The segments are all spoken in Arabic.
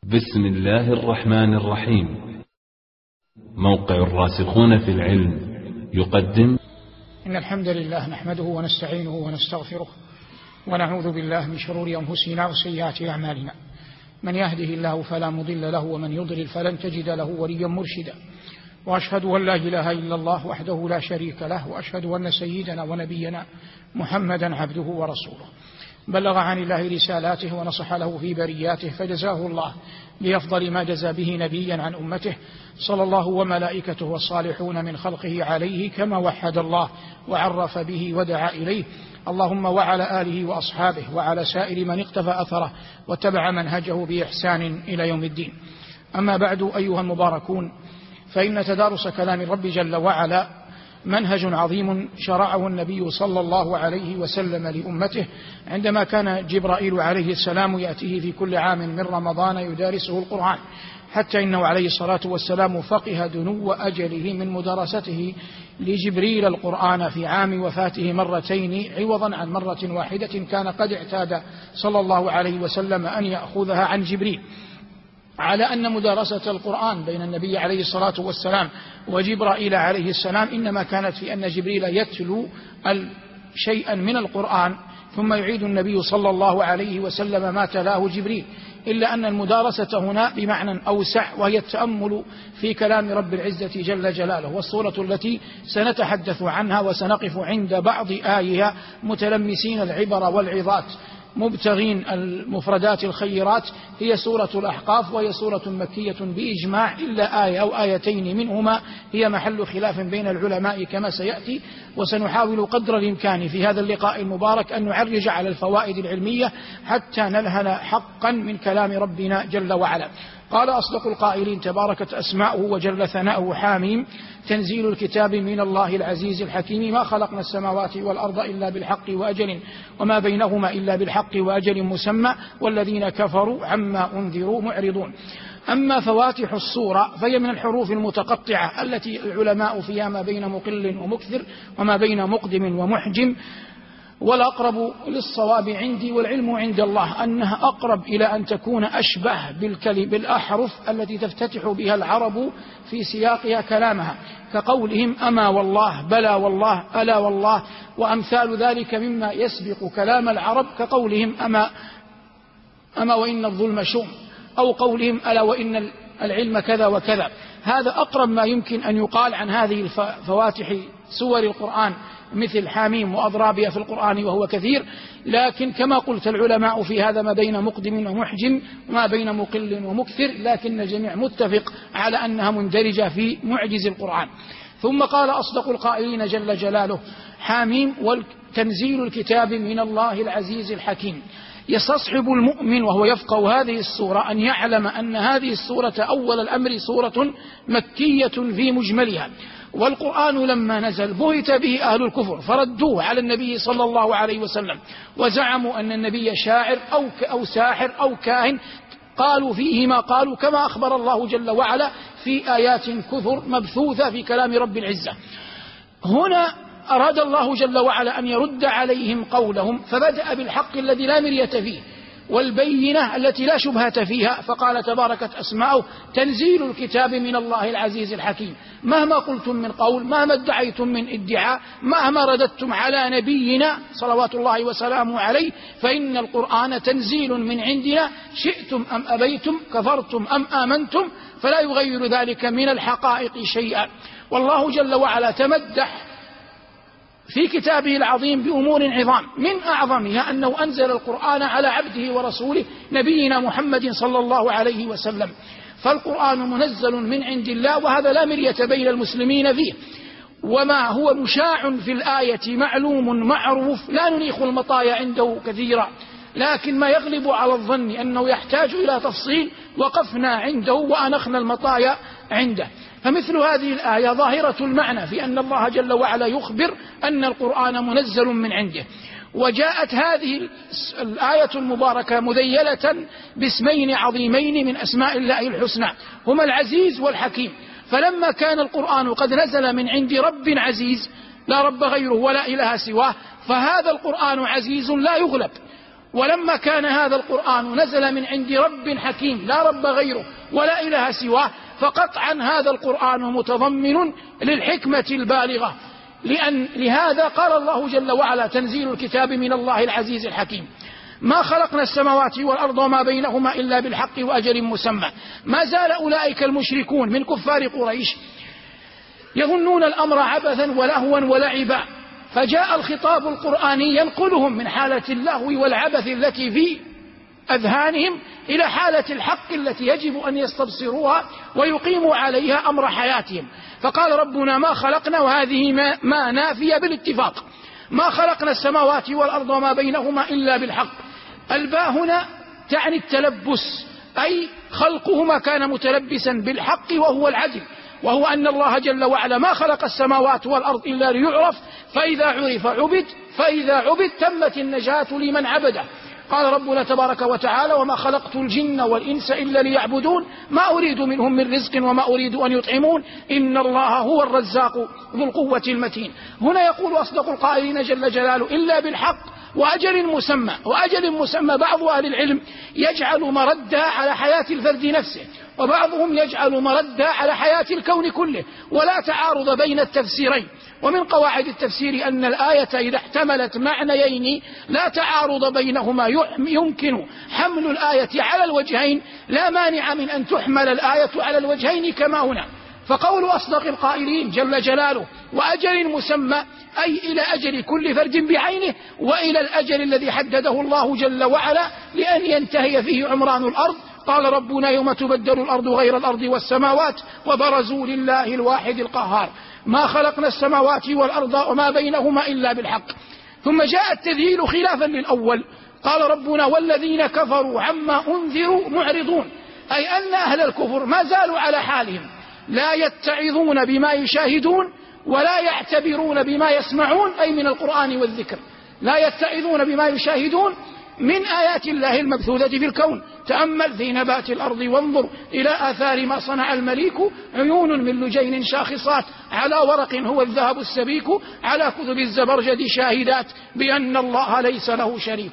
بسم الله الرحمن الرحيم. موقع الراسخون في العلم يقدم. إن الحمد لله نحمده ونستعينه ونستغفره ونعوذ بالله من شرور أنفسنا وسيئات أعمالنا. من يهده الله فلا مضل له ومن يضلل فلن تجد له وليا مرشدا. وأشهد أن لا إله إلا الله وحده لا شريك له، وأشهد أن سيدنا ونبينا محمدا عبده ورسوله. بلغ عن الله رسالاته ونصح له في برياته، فجزاه الله بأفضل ما جزى به نبيا عن أمته، صلى الله وملائكته والصالحون من خلقه عليه كما وحد الله وعرف به ودعا إليه. اللهم وعلى آله وأصحابه وعلى سائر من اقتفى أثره واتبع منهجه بإحسان إلى يوم الدين. أما بعد، أيها المباركون، فإن تدارس كلام الرب جل وعلا منهج عظيم شرعه النبي صلى الله عليه وسلم لأمته عندما كان جبرائيل عليه السلام يأتيه في كل عام من رمضان يدارسه القرآن، حتى إنه عليه الصلاة والسلام فقه دنو أجله من مدارسته لجبريل القرآن في عام وفاته مرتين عوضا عن مرة واحدة كان قد اعتاد صلى الله عليه وسلم أن يأخذها عن جبريل، على أن مدارسة القرآن بين النبي عليه الصلاة والسلام وجبرائيل عليه السلام إنما كانت في أن جبريل يتلو شيئا من القرآن ثم يعيد النبي صلى الله عليه وسلم ما تلاه جبريل، إلا أن المدارسة هنا بمعنى أوسع، وهي التأمل في كلام رب العزة جل جلاله، والصورة التي سنتحدث عنها وسنقف عند بعض آيها متلمسين العبر والعظات مبتغين المفردات الخيرات هي سورة الأحقاف، وهي سورة مكية بإجماع، إلا آية أو آيتين منهما هي محل خلاف بين العلماء كما سيأتي. وسنحاول قدر الإمكان في هذا اللقاء المبارك أن نعرج على الفوائد العلمية حتى نلهل حقا من كلام ربنا جل وعلا. قال أصدق القائلين تباركت أسماؤه وجل ثناؤه: حاميم تنزيل الكتاب من الله العزيز الحكيم، ما خلقنا السماوات والأرض إلا بالحق وأجل وما بينهما إلا بالحق وأجل مسمى والذين كفروا عما أنذروا معرضون. أما فواتح السورة فهي من الحروف المتقطعة التي العلماء فيها ما بين مقل ومكثر وما بين مقدم ومحجم، والأقرب للصواب عندي والعلم عند الله أنها أقرب إلى أن تكون أشبه بالأحرف التي تفتتح بها العرب في سياقها كلامها، كقولهم أما والله، بلى والله، ألا والله، وأمثال ذلك مما يسبق كلام العرب، كقولهم أما وإن الظلم شؤم، أو قولهم ألا وإن العلم كذا وكذا. هذا أقرب ما يمكن أن يقال عن هذه الفواتح سور القرآن، مثل حاميم وأضرابها في القرآن وهو كثير، لكن كما قلت العلماء في هذا ما بين مقدم ومحجم وما بين مقل ومكثر، لكن الجميع متفق على أنها مندرجة في معجز القرآن. ثم قال أصدق القائلين جل جلاله: حاميم وتنزيل الكتاب من الله العزيز الحكيم. يستصحب المؤمن وهو يفقه هذه السورة أن يعلم أن هذه السورة أول الأمر سورة مكية في مجملها، والقرآن لما نزل بهت به أهل الكفر فردوه على النبي صلى الله عليه وسلم، وزعموا أن النبي شاعر أو ساحر أو كاهن، قالوا فيه ما قالوا، كما أخبر الله جل وعلا في آيات كثر مبثوثة في كلام رب العزة. هنا أراد الله جل وعلا أن يرد عليهم قولهم، فبدأ بالحق الذي لا مرية فيه والبينة التي لا شبهة فيها، فقال تباركت أسماؤه: تنزيل الكتاب من الله العزيز الحكيم. مهما قلتم من قول، مهما ادعيتم من ادعاء، مهما رددتم على نبينا صلوات الله وسلامه عليه، فإن القرآن تنزيل من عندنا، شئتم أم أبيتم، كفرتم أم آمنتم، فلا يغير ذلك من الحقائق شيئا. والله جل وعلا تمدح في كتابه العظيم بأمور عظام، من أعظمها أنه أنزل القرآن على عبده ورسوله نبينا محمد صلى الله عليه وسلم، فالقرآن منزل من عند الله، وهذا لا مرية بين المسلمين فيه. وما هو مشاع في الآية معلوم معروف لا ننيخ المطايا عنده كثيرا، لكن ما يغلب على الظن أنه يحتاج إلى تفصيل وقفنا عنده وأنخنا المطايا عنده. فمثل هذه الآية ظاهرة المعنى في أن الله جل وعلا يخبر أن القرآن منزل من عنده، وجاءت هذه الآية المباركة مذيلة باسمين عظيمين من أسماء الله الحسنى، هما العزيز والحكيم. فلما كان القرآن قد نزل من عند رب عزيز لا رب غيره ولا إله سواه، فهذا القرآن عزيز لا يغلب، ولما كان هذا القرآن نزل من عند رب حكيم لا رب غيره ولا إله سواه، فقطعا هذا القرآن متضمن للحكمة البالغة. لهذا قال الله جل وعلا: تنزيل الكتاب من الله العزيز الحكيم. ما خلقنا السماوات والأرض وما بينهما إلا بالحق وأجل مسمى. ما زال أولئك المشركون من كفار قريش يظنون الأمر عبثا ولهوا ولعبا، فجاء الخطاب القرآني ينقلهم من حالة اللهو والعبث التي في أذهانهم إلى حالة الحق التي يجب أن يستبصروها ويقيموا عليها أمر حياتهم. فقال ربنا: ما خلقنا، وهذه ما نافية بالاتفاق، ما خلقنا السماوات والأرض وما بينهما إلا بالحق. الباء هنا تعني التلبس، أي خلقهما كان متلبسا بالحق وهو العدل، وهو أن الله جل وعلا ما خلق السماوات والأرض إلا ليعرف، فإذا عرف عبد، فإذا عبد تمت النجاة لمن عبده. قال ربنا تبارك وتعالى: وما خلقت الجن والإنس إلا ليعبدون ما أريد منهم من رزق وما أريد أن يطعمون إن الله هو الرزاق ذو القوة المتين. هنا يقول أصدق القائلين جل جلاله: إلا بالحق وأجل مسمى. وأجل مسمى بعض أهل العلم يجعل مردا على حياة الفرد نفسه، وبعضهم يجعل مردا على حياة الكون كله، ولا تعارض بين التفسيرين. ومن قواعد التفسير أن الآية إذا احتملت معنيين لا تعارض بينهما يمكن حمل الآية على الوجهين، لا مانع من أن تحمل الآية على الوجهين كما هنا. فقول أصدق القائلين جل جلاله: وأجل مسمى، أي إلى أجل كل فرد بعينه، وإلى الأجل الذي حدده الله جل وعلا لأن ينتهي فيه عمران الأرض. قال ربنا: يوم تبدل الأرض غير الأرض والسماوات وبرزوا لله الواحد القهار. ما خلقنا السماوات والأرض وما بينهما إلا بالحق. ثم جاء التذييل خلافا للأول، قال ربنا: والذين كفروا عما أنذروا معرضون، أي أن أهل الكفر ما زالوا على حالهم، لا يتعظون بما يشاهدون ولا يعتبرون بما يسمعون، أي من القرآن والذكر. لا يتعظون بما يشاهدون من آيات الله المبثوثة في الكون. تأمل في نبات الأرض وانظر إلى آثار ما صنع المليك، عيون من لجين شاخصات على ورق هو الذهب السبيك، على كتب الزبرجد شاهدات بأن الله ليس له شريك.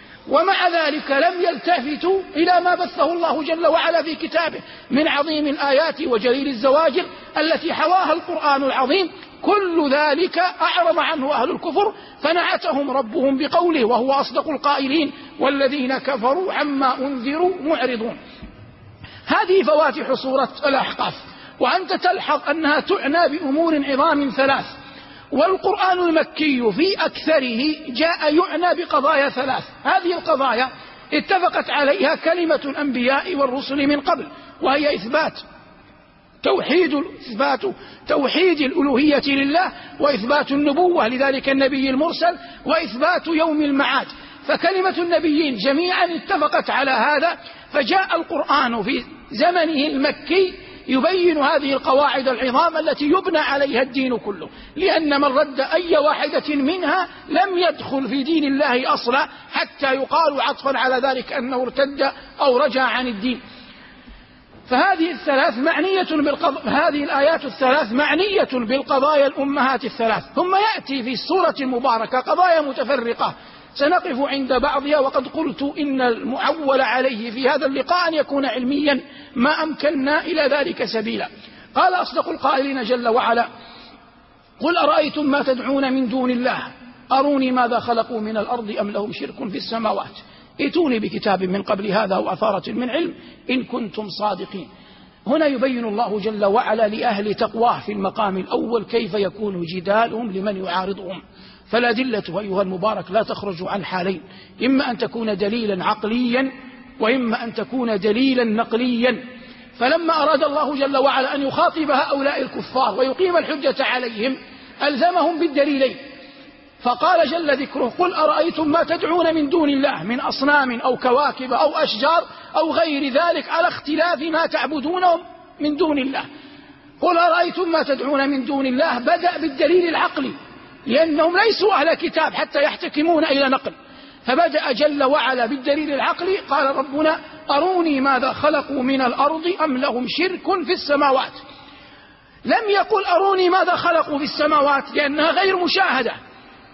ومع ذلك لم يلتفتوا إلى ما بثه الله جل وعلا في كتابه من عظيم الآيات وجليل الزواجر التي حواها القرآن العظيم. كل ذلك أعرض عنه أهل الكفر، فنعتهم ربهم بقوله وهو أصدق القائلين: والذين كفروا عما أنذروا معرضون. هذه فواتح سورة الأحقاف، وأنت تلحظ أنها تعنى بأمور عظام ثلاث، والقرآن المكي في أكثره جاء يعنى بقضايا ثلاث. هذه القضايا اتفقت عليها كلمة الأنبياء والرسل من قبل، وهي إثبات توحيد الألوهية لله، وإثبات النبوة لذلك النبي المرسل، وإثبات يوم المعاد. فكلمة النبيين جميعا اتفقت على هذا، فجاء القرآن في زمنه المكي يبين هذه القواعد العظام التي يبنى عليها الدين كله، لأن من رد أي واحدة منها لم يدخل في دين الله أصلا، حتى يقال عطفا على ذلك أنه ارتد أو رجع عن الدين. فهذه الآيات الثلاث معنية بالقضايا الأمهات الثلاث. ثم يأتي في السورة المباركة قضايا متفرقة سنقف عند بعضها، وقد قلت إن المعول عليه في هذا اللقاء أن يكون علميا ما أمكننا إلى ذلك سبيلا. قال أصدق القائلين جل وعلا: قل أرأيتم ما تدعون من دون الله أروني ماذا خلقوا من الأرض أم لهم شرك في السماوات ائتوني بكتاب من قبل هذا وأثارة من علم إن كنتم صادقين. هنا يبين الله جل وعلا لأهل تقواه في المقام الأول كيف يكون جدالهم لمن يعارضهم. فالأدلة أيها المبارك لا تخرج عن حالين: إما أن تكون دليلا عقليا، وإما أن تكون دليلا نقليا. فلما أراد الله جل وعلا أن يخاطب هؤلاء الكفار ويقيم الحجة عليهم ألزمهم بالدليلين، فقال جل ذكره: قل أرأيتم ما تدعون من دون الله من أصنام أو كواكب أو أشجار أو غير ذلك على اختلاف ما تعبدونه من دون الله. قل أرأيتم ما تدعون من دون الله بدأ بالدليل العقلي، لأنهم ليسوا أهل كتاب حتى يحتكمون إلى نقل، فبدأ جل وعلا بالدليل العقلي. قال ربنا: أروني ماذا خلقوا من الأرض أم لهم شرك في السماوات. لم يقل أروني ماذا خلقوا في السماوات لأنها غير مشاهدة،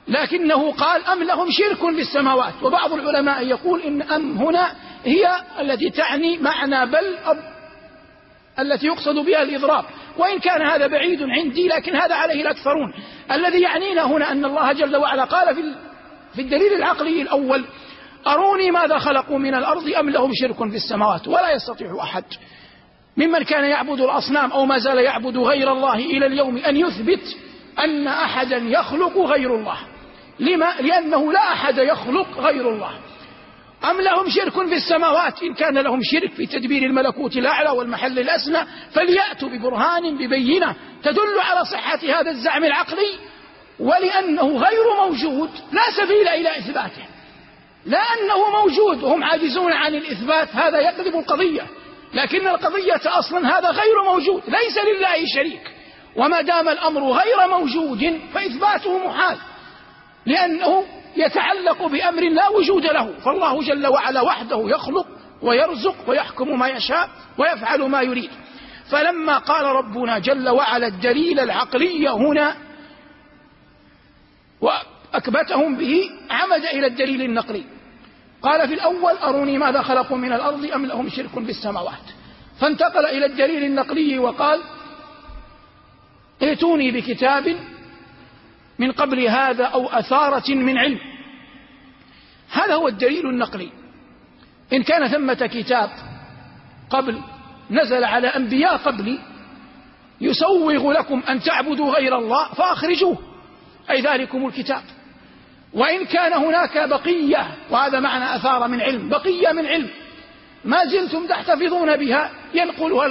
لكنه قال أم لهم شرك في السماوات. وبعض العلماء يقول إن أم هنا هي التي تعني معنى بل التي يقصد بها الإضراب، وإن كان هذا بعيد عندي لكن هذا عليه الأكثرون. الذي يعنينا هنا أن الله جل وعلا قال في الدليل العقلي الأول أروني ماذا خلقوا من الأرض أم لهم شرك في السماوات. ولا يستطيع أحد ممن كان يعبد الأصنام أو ما زال يعبد غير الله إلى اليوم أن يثبت أن أحدا يخلق غير الله. لما؟ لأنه لا أحد يخلق غير الله. أم لهم شرك في السماوات، إن كان لهم شرك في تدبير الملكوت الأعلى والمحل الأسنى فليأتوا ببرهان ببينة تدل على صحة هذا الزعم العقلي، ولأنه غير موجود لا سبيل إلى إثباته. لأنه موجود وهم عاجزون عن الإثبات هذا يقلب القضية، لكن القضية أصلا هذا غير موجود ليس لله شريك، وما دام الأمر غير موجود فإثباته محال، لأنه يتعلق بأمر لا وجود له. فالله جل وعلا وحده يخلق ويرزق ويحكم ما يشاء ويفعل ما يريد. فلما قال ربنا جل وعلا الدليل العقلي هنا وأكبتهم به عمد إلى الدليل النقلي. قال في الأول أروني ماذا خلقوا من الأرض أم لهم شرك في السماوات، فانتقل إلى الدليل النقلي وقال ائتوني بكتاب من قبل هذا أو أثارة من علم. هذا هو الدليل النقلي. إن كان ثمة كتاب قبل نزل على أنبياء قبلي يسوغ لكم أن تعبدوا غير الله فأخرجوه، أي ذلكم الكتاب. وإن كان هناك بقية، وهذا معنى أثار من علم، بقية من علم ما زلتم تحتفظون بها ينقلها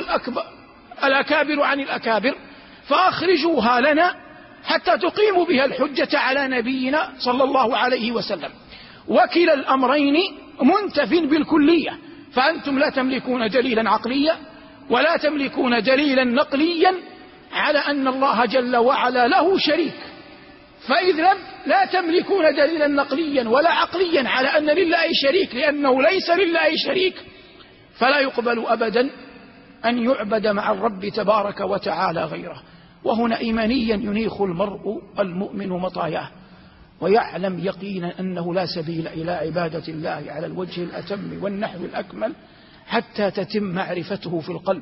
الأكابر عن الأكابر فأخرجوها لنا حتى تقيموا بها الحجة على نبينا صلى الله عليه وسلم. وكلا الأمرين منتف بالكلية، فأنتم لا تملكون دليلا عقليا ولا تملكون دليلا نقليا على أن الله جل وعلا له شريك. فإذ لا تملكون دليلا نقليا ولا عقليا على أن لله شريك، لأنه ليس لله شريك، فلا يقبل أبدا أن يعبد مع الرب تبارك وتعالى غيره. وهنا إيمانيا ينيخ المرء المؤمن مطاياه ويعلم يقينا أنه لا سبيل إلى عبادة الله على الوجه الأتم والنحو الأكمل حتى تتم معرفته في القلب.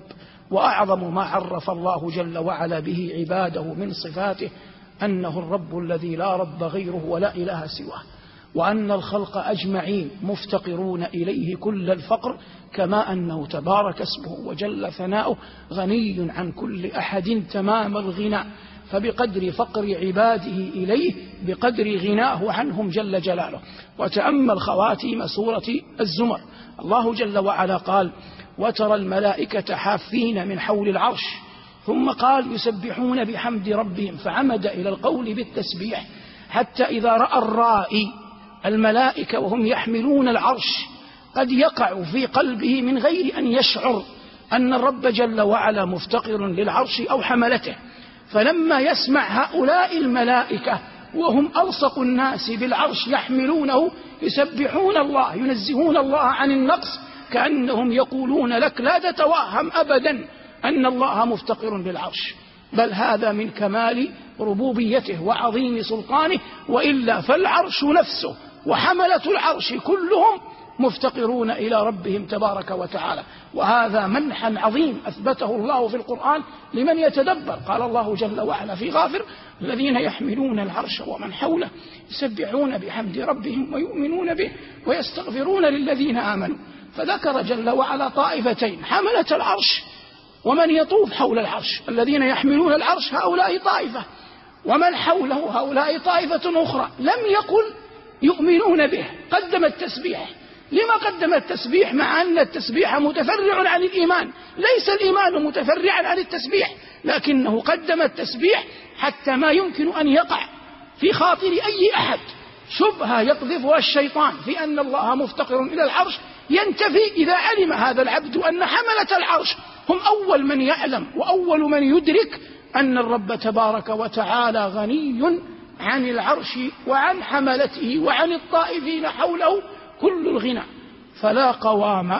وأعظم ما عرف الله جل وعلا به عباده من صفاته أنه الرب الذي لا رب غيره ولا إله سواه، وأن الخلق أجمعين مفتقرون إليه كل الفقر، كما أنه تبارك اسمه وجل ثناؤه غني عن كل أحد تمام الغنى، فبقدر فقر عباده إليه بقدر غناه عنهم جل جلاله. وتأمل خواتيم سورة الزمر، الله جل وعلا قال وترى الملائكة حافين من حول العرش، ثم قال يسبحون بحمد ربهم، فعمد إلى القول بالتسبيح حتى إذا رأى الرائي الملائكة وهم يحملون العرش قد يقع في قلبه من غير أن يشعر أن الرب جل وعلا مفتقر للعرش أو حملته. فلما يسمع هؤلاء الملائكة وهم ألصق الناس بالعرش يحملونه يسبحون الله ينزهون الله عن النقص، كأنهم يقولون لك لا تتوهم أبدا أن الله مفتقر للعرش، بل هذا من كمال ربوبيته وعظيم سلطانه، وإلا فالعرش نفسه وحملة العرش كلهم مفتقرون إلى ربهم تبارك وتعالى. وهذا منحا عظيم أثبته الله في القرآن لمن يتدبر. قال الله جل وعلا في غافر الذين يحملون العرش ومن حوله يسبحون بحمد ربهم ويؤمنون به ويستغفرون للذين آمنوا، فذكر جل وعلا طائفتين، حملة العرش ومن يطوف حول العرش. الذين يحملون العرش هؤلاء طائفة، ومن حوله هؤلاء طائفة أخرى. لم يقل يؤمنون به، قدم التسبيح. لما قدم التسبيح مع أن التسبيح متفرع عن الإيمان؟ ليس الإيمان متفرعا عن التسبيح، لكنه قدم التسبيح حتى ما يمكن أن يقع في خاطر أي أحد شبهة يقذفها الشيطان في أن الله مفتقر إلى العرش ينتفي إذا علم هذا العبد أن حملة العرش هم أول من يعلم وأول من يدرك أن الرب تبارك وتعالى غني عن العرش وعن حملته وعن الطائفين حوله كل الغنى. فلا قوام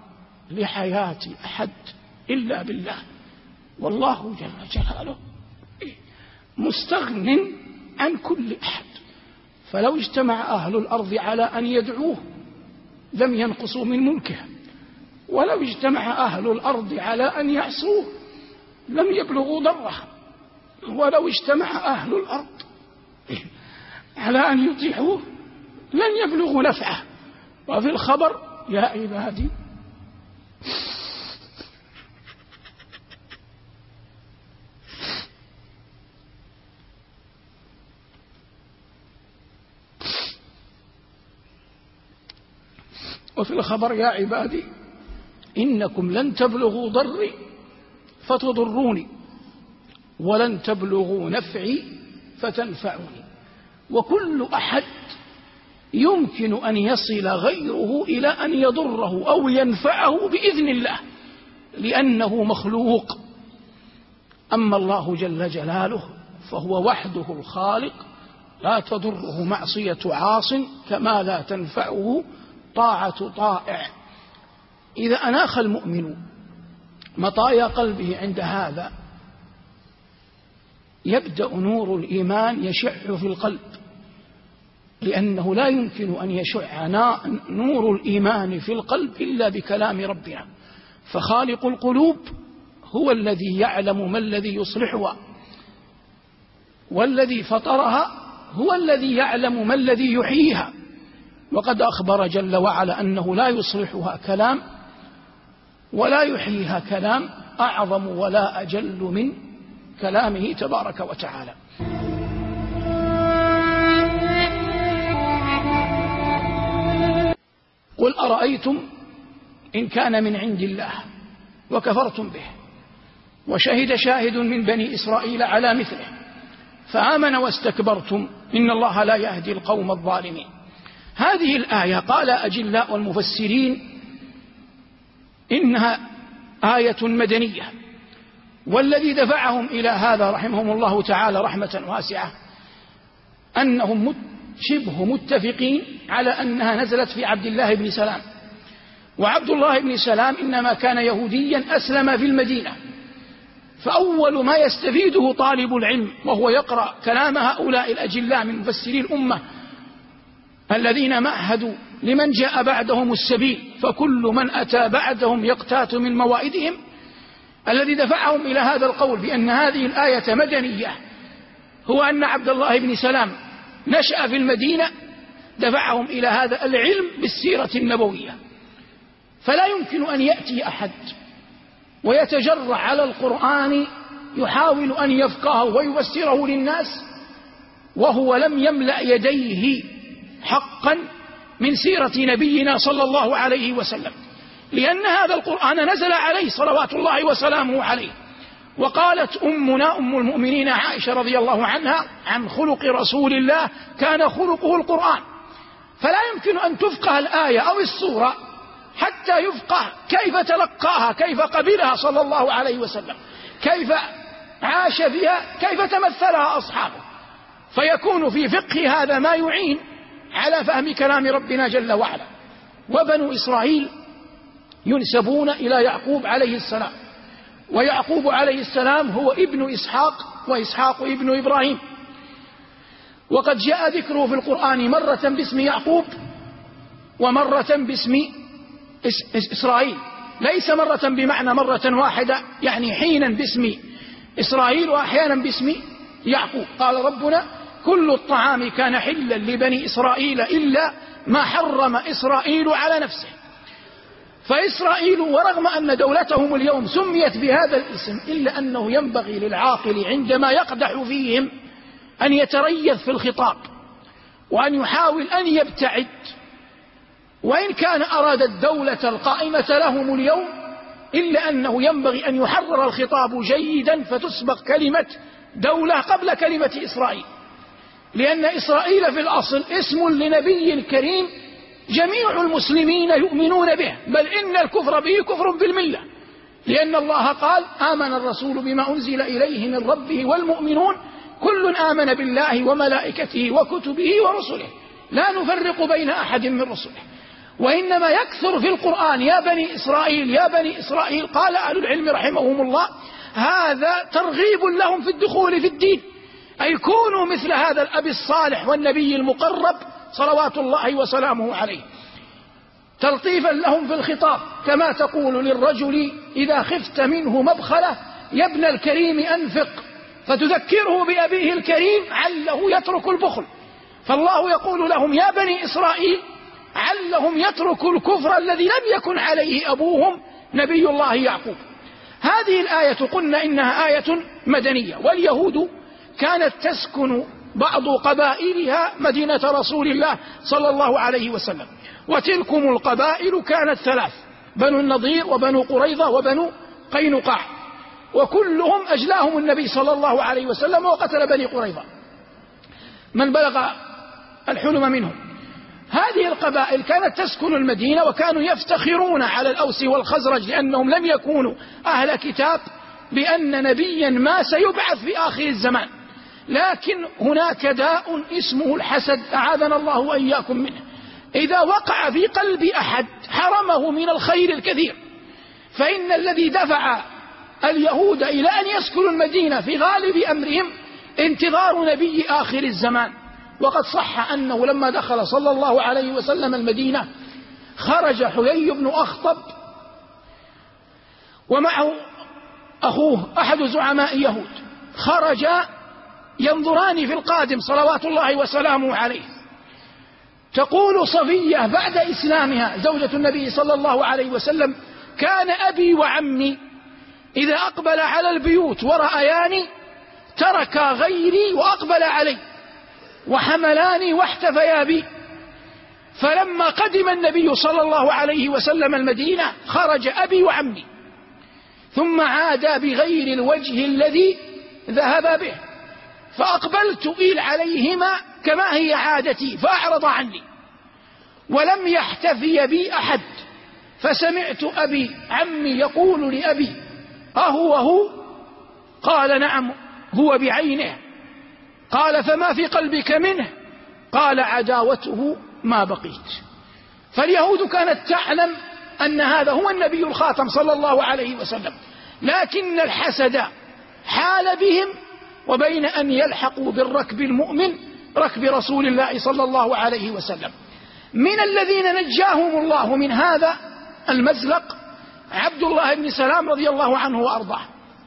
لحياة أحد إلا بالله، والله جل جلاله مستغن عن كل أحد، فلو اجتمع أهل الأرض على أن يدعوه لم ينقصوا من ملكه، ولو اجتمع أهل الأرض على أن يعصوه لم يبلغوا ضره، ولو اجتمع أهل الأرض على أن يطيعوه لن يبلغوا نفعه. وفي الخبر يا عبادي وفي الخبر يا عبادي إنكم لن تبلغوا ضري فتضروني ولن تبلغوا نفعي فتنفعوني. وكل أحد يمكن أن يصل غيره إلى أن يضره أو ينفعه بإذن الله لأنه مخلوق. أما الله جل جلاله فهو وحده الخالق، لا تضره معصية عاص كما لا تنفعه طاعة طائع. إذا أناخ المؤمن مطايا قلبه عند هذا يبدأ نور الإيمان يشع في القلب، لأنه لا يمكن أن يشع نور الإيمان في القلب إلا بكلام ربنا. فخالق القلوب هو الذي يعلم ما الذي يصلحها، والذي فطرها هو الذي يعلم ما الذي يحييها. وقد أخبر جل وعلا أنه لا يصلحها كلام ولا يحييها كلام أعظم ولا أجل من كلامه تبارك وتعالى. قل أرأيتم إن كان من عند الله وكفرتم به وشهد شاهد من بني إسرائيل على مثله فآمن واستكبرتم إن الله لا يهدي القوم الظالمين. هذه الآية قال أجلاء المفسرين إنها آية مدنية، والذي دفعهم إلى هذا رحمهم الله تعالى رحمة واسعة أنهم شبه متفقين على أنها نزلت في عبد الله بن سلام. وعبد الله بن سلام إنما كان يهوديا أسلم في المدينة، فأول ما يستفيده طالب العلم وهو يقرأ كلام هؤلاء الأجلاء من مفسري الأمة الذين مهدوا لمن جاء بعدهم السبيل، فكل من أتى بعدهم يقتات من موائدهم، الذي دفعهم إلى هذا القول بأن هذه الآية مدنية هو أن عبد الله بن سلام نشأ في المدينة، دفعهم إلى هذا العلم بالسيرة النبوية. فلا يمكن أن يأتي أحد ويتجرع على القرآن يحاول أن يفقهه ويفسره للناس وهو لم يملأ يديه حقا من سيرة نبينا صلى الله عليه وسلم، لأن هذا القرآن نزل عليه صلوات الله وسلامه عليه. وقالت أمنا أم المؤمنين عائشة رضي الله عنها عن خلق رسول الله كان خلقه القرآن. فلا يمكن أن تفقه الآية أو السورة حتى يفقه كيف تلقاها، كيف قبلها صلى الله عليه وسلم، كيف عاش فيها، كيف تمثلها أصحابه، فيكون في فقه هذا ما يعين على فهم كلام ربنا جل وعلا. وبنو إسرائيل ينسبون إلى يعقوب عليه السلام، ويعقوب عليه السلام هو ابن إسحاق، وإسحاق ابن إبراهيم. وقد جاء ذكره في القرآن مرة باسم يعقوب ومرة باسم إسرائيل، ليس مرة بمعنى مرة واحدة، يعني حينا باسم إسرائيل وأحيانا باسم يعقوب. قال ربنا كل الطعام كان حلا لبني إسرائيل إلا ما حرم إسرائيل على نفسه. فإسرائيل ورغم أن دولتهم اليوم سميت بهذا الاسم إلا أنه ينبغي للعاقل عندما يقدح فيهم أن يتريث في الخطاب وأن يحاول أن يبتعد، وإن كان أراد الدولة القائمة لهم اليوم إلا أنه ينبغي أن يحرر الخطاب جيدا فتسبق كلمة دولة قبل كلمة إسرائيل، لأن إسرائيل في الأصل اسم لنبي كريم جميع المسلمين يؤمنون به، بل إن الكفر به كفر بالملة، لأن الله قال آمن الرسول بما أنزل إليه من ربه والمؤمنون كل آمن بالله وملائكته وكتبه ورسله لا نفرق بين أحد من رسله. وإنما يكثر في القرآن يا بني إسرائيل يا بني إسرائيل. قال أهل العلم رحمهم الله هذا ترغيب لهم في الدخول في الدين، أي كونوا مثل هذا الأب الصالح والنبي المقرب صلوات الله وسلامه عليه، تلطيفا لهم في الخطاب، كما تقول للرجل إذا خفت منه مبخلة يا ابن الكريم أنفق، فتذكره بأبيه الكريم عله يترك البخل. فالله يقول لهم يا بني إسرائيل علهم يتركوا الكفر الذي لم يكن عليه أبوهم نبي الله يعقوب. هذه الآية قلنا إنها آية مدنية، واليهود كانت تسكن بعض قبائلها مدينة رسول الله صلى الله عليه وسلم، وتلكم القبائل كانت 3: بنو النضير وبنو قريظة وبنو قينقاع، وكلهم أجلاهم النبي صلى الله عليه وسلم وقتل بني قريظة من بلغ الحلم منهم. هذه القبائل كانت تسكن المدينة، وكانوا يفتخرون على الأوس والخزرج لأنهم لم يكونوا أهل كتاب بأن نبيا ما سيبعث في آخر الزمان. لكن هناك داء اسمه الحسد، أعاذنا الله وإياكم منه، إذا وقع في قلب أحد حرمه من الخير الكثير. فإن الذي دفع اليهود إلى أن يسكنوا المدينة في غالب أمرهم انتظار نبي آخر الزمان. وقد صح أنه لما دخل صلى الله عليه وسلم المدينة خرج حيي بن أخطب ومعه أخوه أحد زعماء يهود، خرج ينظران في القادم صلوات الله وسلامه عليه. تقول صفية بعد إسلامها زوجة النبي صلى الله عليه وسلم: كان أبي وعمي إذا أقبل على البيوت ورأياني تركا غيري وأقبل علي وحملاني واحتفيا بي. فلما قدم النبي صلى الله عليه وسلم المدينة خرج أبي وعمي، ثم عادا بغير الوجه الذي ذهب به، فأقبلت إلى عليهما كما هي عادتي فأعرض عني، ولم يحتفي بي أحد. فسمعت أبي عمي يقول لأبي: أهو؟ قال: نعم هو بعينه. قال: فما في قلبك منه؟ قال: عداوته ما بقيت. فاليهود كانت تعلم أن هذا هو النبي الخاتم صلى الله عليه وسلم، لكن الحسد حال بهم وبين أن يلحقوا بالركب المؤمن ركب رسول الله صلى الله عليه وسلم. من الذين نجاهم الله من هذا المزلق عبد الله بن سلام رضي الله عنه وأرضاه.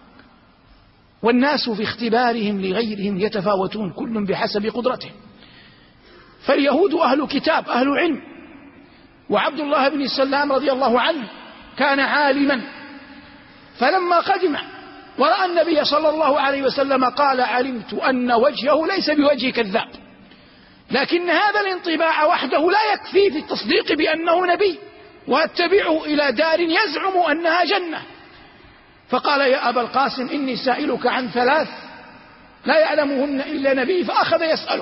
والناس في اختبارهم لغيرهم يتفاوتون، كل بحسب قدرته. فاليهود أهل كتاب أهل علم، وعبد الله بن سلام رضي الله عنه كان عالما، فلما قدم ورأى النبي صلى الله عليه وسلم قال: علمت أن وجهه ليس بوجه كذاب، لكن هذا الانطباع وحده لا يكفي في التصديق بأنه نبي، واتبعه إلى دار يزعم أنها جنة. فقال: يا أبا القاسم إني سائلك عن 3 لا يعلمهن إلا نبي. فأخذ يسأله،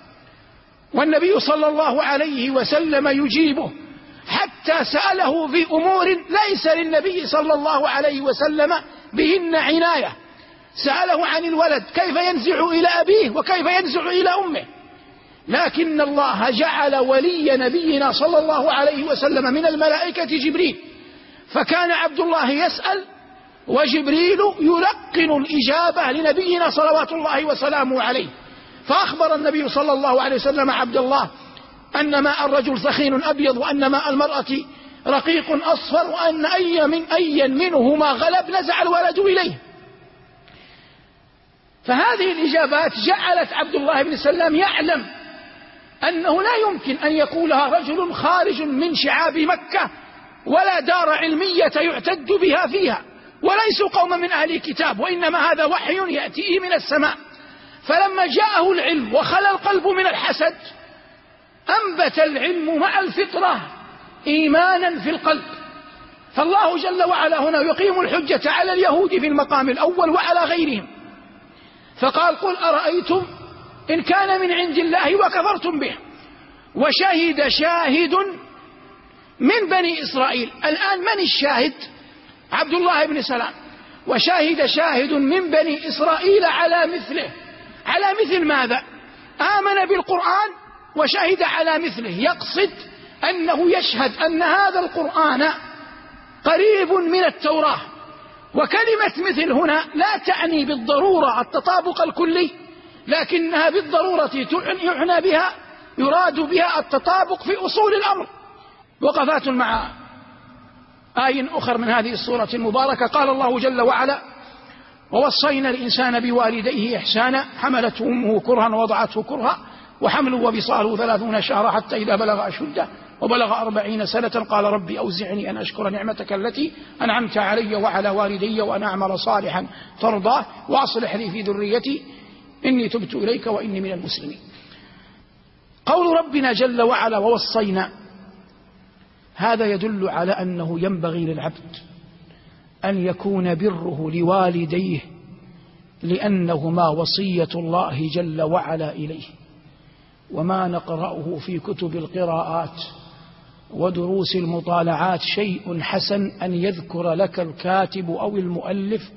والنبي صلى الله عليه وسلم يجيبه، حتى سأله في أمور ليس للنبي صلى الله عليه وسلم بهن عناية. سأله عن الولد كيف ينزع إلى أبيه وكيف ينزع إلى أمه، لكن الله جعل ولي نبينا صلى الله عليه وسلم من الملائكة جبريل، فكان عبد الله يسأل وجبريل يلقن الإجابة لنبينا صلوات الله وسلامه عليه. فأخبر النبي صلى الله عليه وسلم عبد الله أن ماء الرجل سخين أبيض، وأن ماء المرأة رقيق أصفر، وأن أي منهما غلب نزع الولد إليه. فهذه الإجابات جعلت عبد الله بن سلام يعلم أنه لا يمكن أن يقولها رجل خارج من شعاب مكة ولا دار علمية يعتد بها فيها، وليسوا قوما من أهل الكتاب، وإنما هذا وحي يأتيه من السماء. فلما جاءه العلم وخلى القلب من الحسد أنبت العلم مع الفطرة إيمانا في القلب. فالله جل وعلا هنا يقيم الحجة على اليهود في المقام الأول وعلى غيرهم، فقال: قل أرأيتم إن كان من عند الله وكفرتم به وشهد شاهد من بني إسرائيل. الآن من الشاهد؟ عبد الله بن سلام. وشهد شاهد من بني إسرائيل على مثله. على مثل ماذا؟ آمن بالقرآن وشهد على مثله، يقصد أنه يشهد أن هذا القرآن قريب من التوراة. وكلمة مثل هنا لا تعني بالضرورة التطابق الكلي، لكنها بالضرورة يعنى بها يراد بها التطابق في أصول الأمر. وقفات مع آي أخر من هذه السورة المباركة. قال الله جل وعلا: ووصينا الإنسان بوالديه إحسانا حملته أمه كرها ووضعته كرها وحمله وفصاله 30 شهرا حتى إذا بلغ أشده وبلغ 40 سنة قال ربي أوزعني أن أشكر نعمتك التي أنعمت علي وعلى والدي وأن أعمل صالحا ترضاه وأصلح لي في ذريتي إني تبت إليك وإني من المسلمين. قول ربنا جل وعلا ووصينا، هذا يدل على أنه ينبغي للعبد أن يكون بره لوالديه، لأنهما وصية الله جل وعلا إليه. وما نقرأه في كتب القراءات ودروس المطالعات شيء حسن أن يذكر لك الكاتب أو المؤلف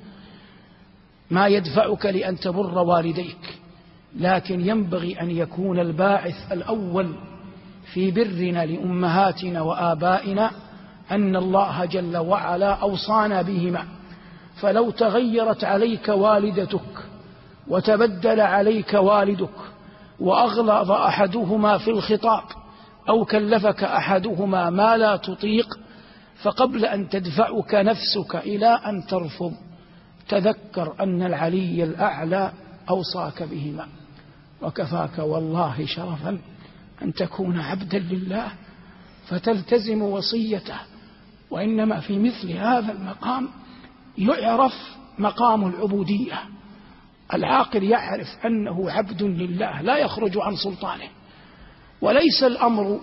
ما يدفعك لأن تبر والديك، لكن ينبغي أن يكون الباعث الأول في برنا لأمهاتنا وآبائنا أن الله جل وعلا أوصانا بهما. فلو تغيرت عليك والدتك وتبدل عليك والدك وأغلظ أحدهما في الخطاب أو كلفك أحدهما ما لا تطيق، فقبل أن تدفعك نفسك إلى أن ترفض تذكر أن العلي الأعلى أوصاك بهما. وكفاك والله شرفا أن تكون عبدا لله فتلتزم وصيته. وإنما في مثل هذا المقام يعرف مقام العبودية. العاقل يعرف أنه عبد لله لا يخرج عن سلطانه، وليس الأمر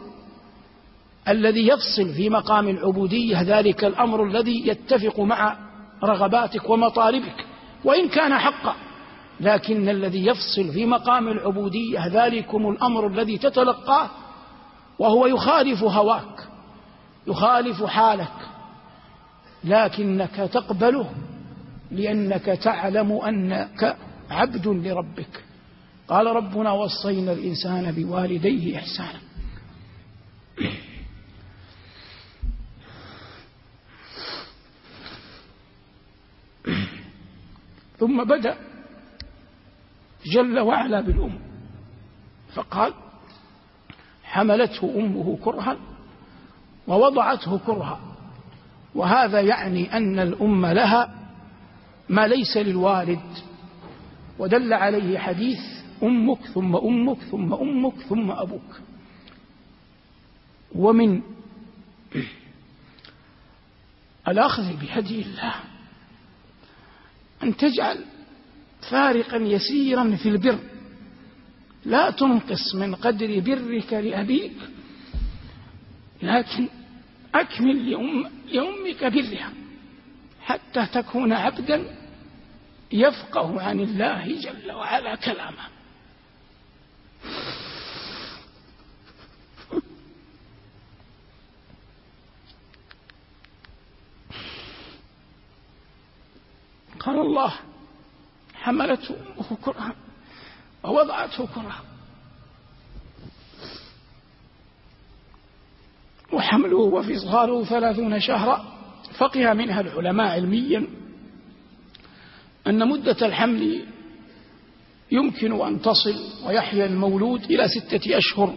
الذي يفصل في مقام العبودية ذلك الأمر الذي يتفق مع رغباتك ومطالبك وإن كان حقا، لكن الذي يفصل في مقام العبودية ذلكم الأمر الذي تتلقاه وهو يخالف هواك يخالف حالك، لكنك تقبله لأنك تعلم أنك عبد لربك. قال ربنا وصينا الإنسان بوالديه إحسانا. ثم بدأ جل وعلا بالأم فقال حملته أمه كرها ووضعته كرها، وهذا يعني أن الأم لها ما ليس للوالد، ودل عليه حديث أمك ثم أمك ثم أمك ثم أبوك. ومن الأخذ بهدي الله أن تجعل فارقا يسيرا في البر، لا تنقص من قدر برك لأبيك، لكن أكمل لأمك برها حتى تكون عبدا يفقه عن الله جل وعلا كلامه. قال الله حملته أمه كرها ووضعته كرها، وحمله وفصاله 30 شهرا. فقه منها العلماء علميا أن مدة الحمل يمكن أن تصل ويحيا المولود إلى 6 أشهر،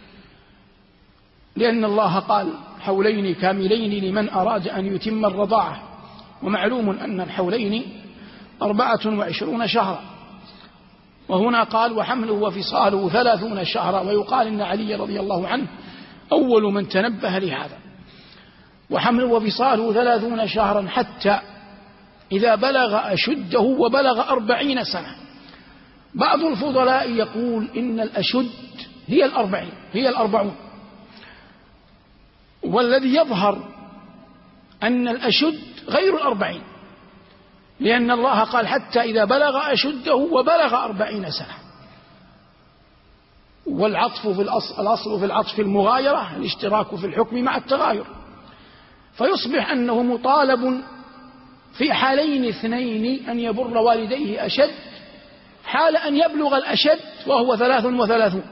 لأن الله قال حولين كاملين لمن أراد أن يتم الرضاعة، ومعلوم أن الحولين 24 شهرا. وهنا قال وحمله وفصاله 30 شهرا، ويقال إن علي رضي الله عنه أول من تنبه لهذا. وحمله وفصاله 30 شهرا حتى إذا بلغ أشده وبلغ 40 سنة. بعض الفضلاء يقول إن الأشد هي 40، والذي يظهر أن الأشد غير 40، لأن الله قال حتى إذا بلغ أشده وبلغ 40 سنة. والعطف في الأصل في العطف المغايرة الاشتراك في الحكم مع التغاير، فيصبح أنه مطالب في حالين اثنين أن يبر والديه أشد، حال أن يبلغ الأشد وهو 33،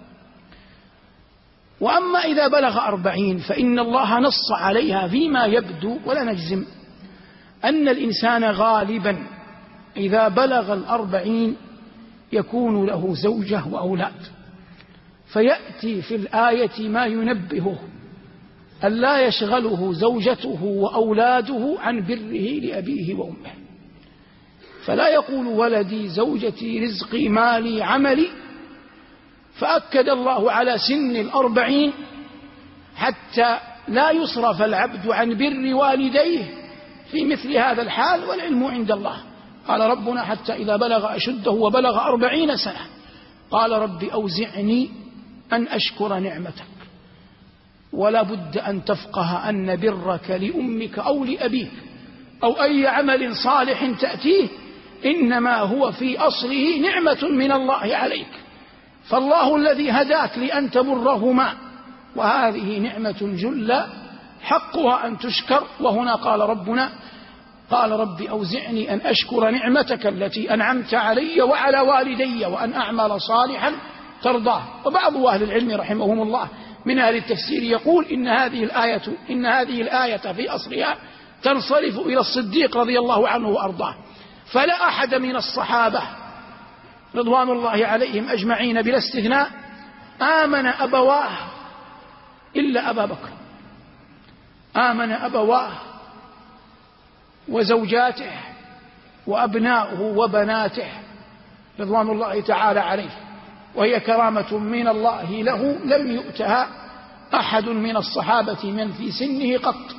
وأما إذا بلغ 40 فإن الله نص عليها فيما يبدو ولا نجزم أن الإنسان غالبا إذا بلغ 40 يكون له زوجة وأولاد، فيأتي في الآية ما ينبهه أن لا يشغله زوجته وأولاده عن بره لأبيه وأمه، فلا يقول ولدي زوجتي رزقي مالي عملي، فأكد الله على سن 40 حتى لا يصرف العبد عن بر والديه في مثل هذا الحال، والعلم عند الله. قال ربنا حتى إذا بلغ أشده وبلغ 40 سنة قال رب أوزعني أن أشكر نعمتك. ولا بد أن تفقه أن برك لأمك أو لأبيك أو أي عمل صالح تأتيه إنما هو في أصله نعمة من الله عليك، فالله الذي هداك لأن تبرهما، وهذه نعمة جلة حقها أن تشكر. وهنا قال ربنا قال رب أوزعني أن أشكر نعمتك التي أنعمت علي وعلى والدي وأن أعمل صالحا ترضاه. وبعض أهل العلم رحمهم الله من أهل التفسير يقول إن هذه الآية في أصلها تنصرف إلى الصديق رضي الله عنه وأرضاه، فلا أحد من الصحابة رضوان الله عليهم أجمعين بلا استثناء آمن أبواه إلا أبا بكر، آمن أبواه وزوجاته وأبناؤه وبناته رضوان الله تعالى عليه، وهي كرامة من الله له لم يؤتها أحد من الصحابة من في سنه قط.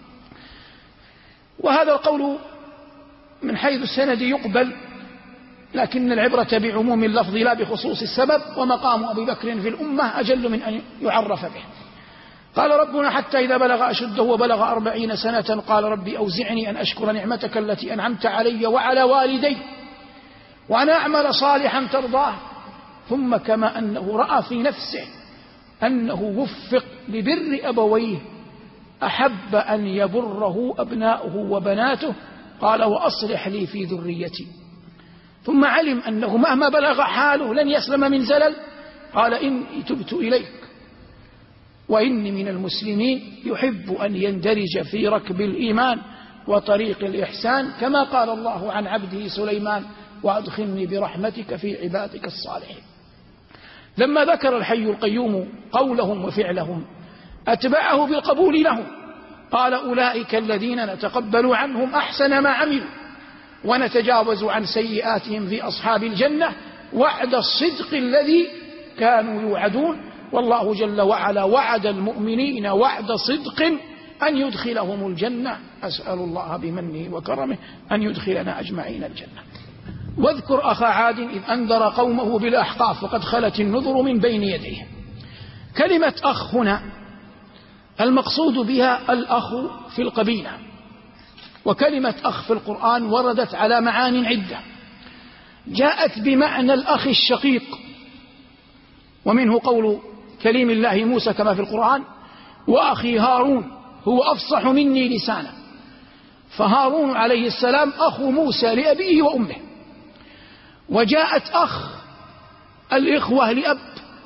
وهذا القول من حيث السند يقبل، لكن العبرة بعموم اللفظ لا بخصوص السبب، ومقام أبي بكر في الأمة أجل من أن يعرف به. قال ربنا حتى إذا بلغ أشده وبلغ 40 سنة قال ربي أوزعني أن أشكر نعمتك التي أنعمت علي وعلى والدي وأن أعمل صالحا ترضاه. ثم كما أنه رأى في نفسه أنه وفق لبر أبويه أحب أن يبره أبناؤه وبناته، قال وأصلح لي في ذريتي. ثم علم أنه مهما بلغ حاله لن يسلم من زلل، قال إني تبت إليك وإني من المسلمين، يحب أن يندرج في ركب الإيمان وطريق الإحسان، كما قال الله عن عبده سليمان وأدخلني برحمتك في عبادك الصالحين. لما ذكر الحي القيوم قولهم وفعلهم أتبعه بالقبول لهم، قال أولئك الذين نتقبل عنهم أحسن ما عملوا ونتجاوز عن سيئاتهم في أصحاب الجنة وعد الصدق الذي كانوا يوعدون. والله جل وعلا وعد المؤمنين وعد صدق أن يدخلهم الجنة، أسأل الله بمنه وكرمه أن يدخلنا أجمعين الجنة. واذكر أخا عاد إذ أنذر قومه بالأحقاف وقد خلت النذر من بين يديه. كلمة أخ هنا المقصود بها الأخ في القبيلة، وكلمة أخ في القرآن وردت على معان عدة، جاءت بمعنى الأخ الشقيق، ومنه قول كليم الله موسى كما في القرآن وأخي هارون هو أفصح مني لسانا، فهارون عليه السلام أخو موسى لأبيه وأمه. وجاءت أخ الإخوة لأب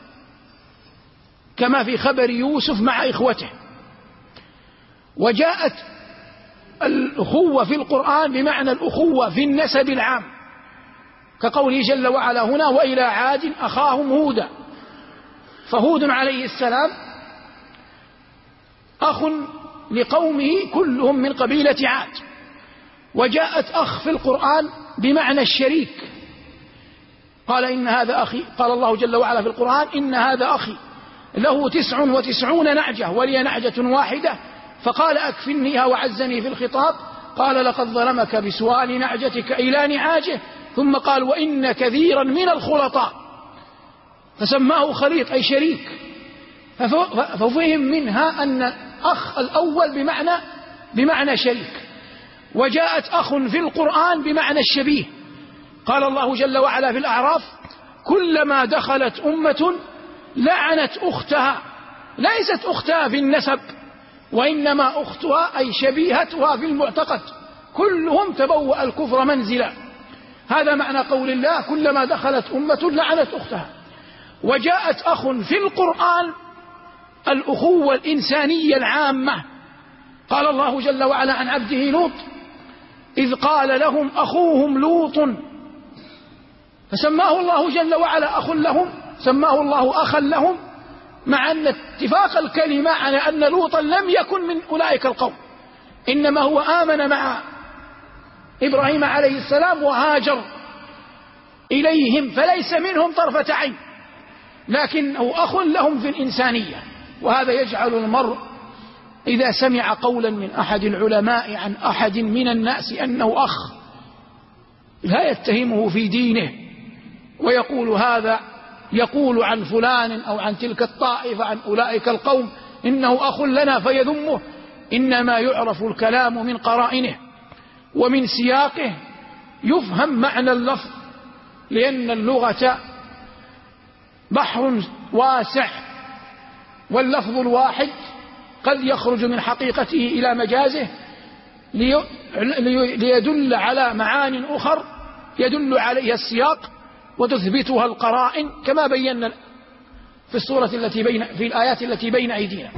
كما في خبر يوسف مع إخوته. وجاءت الأخوة في القرآن بمعنى الأخوة في النسب العام، كقوله جل وعلا هنا وإلى عاد أخاهم هودا، فهود عليه السلام أخ لقومه كلهم من قبيلة عاد. وجاءت أخ في القرآن بمعنى الشريك، قال إن هذا أخي، قال الله جل وعلا في القرآن إن هذا أخي له 99 نعجة ولي نعجة واحدة فقال أكفلنيها وعزني في الخطاب، قال لقد ظلمك بسؤال نعجتك إلى نعاجه، ثم قال وإن كثيرا من الخلطاء، فسماه خليط أي شريك. ففهم منها أن أخ الأول بمعنى شريك. وجاءت أخ في القرآن بمعنى الشبيه، قال الله جل وعلا في الأعراف كلما دخلت أمة لعنت أختها، ليست أختها في النسب وإنما أختها أي شبيهتها في المعتقد، كلهم تبوأ الكفر منزلا. هذا معنى قول الله كلما دخلت أمة لعنت أختها. وجاءت أخ في القرآن الأخوة الإنسانية العامة، قال الله جل وعلا عن عبده لوط إذ قال لهم أخوهم لوط فسماه الله جل وعلا أخ لهم، سماه الله أخا لهم، مع أن اتفاق الكلمة على أن لوطا لم يكن من أولئك القوم، إنما هو آمن مع إبراهيم عليه السلام وهاجر إليهم، فليس منهم طرفة عين، لكنه أخ لهم في الإنسانية. وهذا يجعل المرء إذا سمع قولا من أحد العلماء عن أحد من الناس أنه أخ لا يتهمه في دينه ويقول هذا يقول عن فلان أو عن تلك الطائفة عن أولئك القوم إنه أخ لنا فيذمه، إنما يعرف الكلام من قرائنه ومن سياقه، يفهم معنى اللفظ، لأن اللغة بحر واسع، واللفظ الواحد قد يخرج من حقيقته إلى مجازه ليدل على معان أخر يدل عليها السياق وتثبتها القرائن، كما بينا في السورة في الآيات التي بين أيدينا.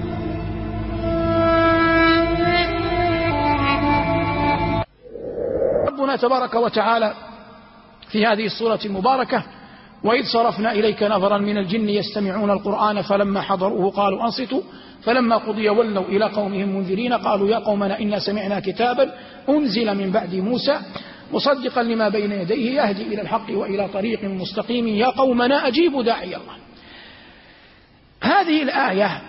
ربنا تبارك وتعالى في هذه السورة المباركة: وإذ صرفنا إليك نفرا من الجن يستمعون القرآن فلما حضروه قالوا أنصتوا فلما قضي ولوا إلى قومهم منذرين قالوا يا قومنا إنا سمعنا كتابا أنزل من بعد موسى مصدقا لما بين يديه يهدي إلى الحق وإلى طريق مستقيم يا قومنا أجيبوا داعي الله. هذه الآية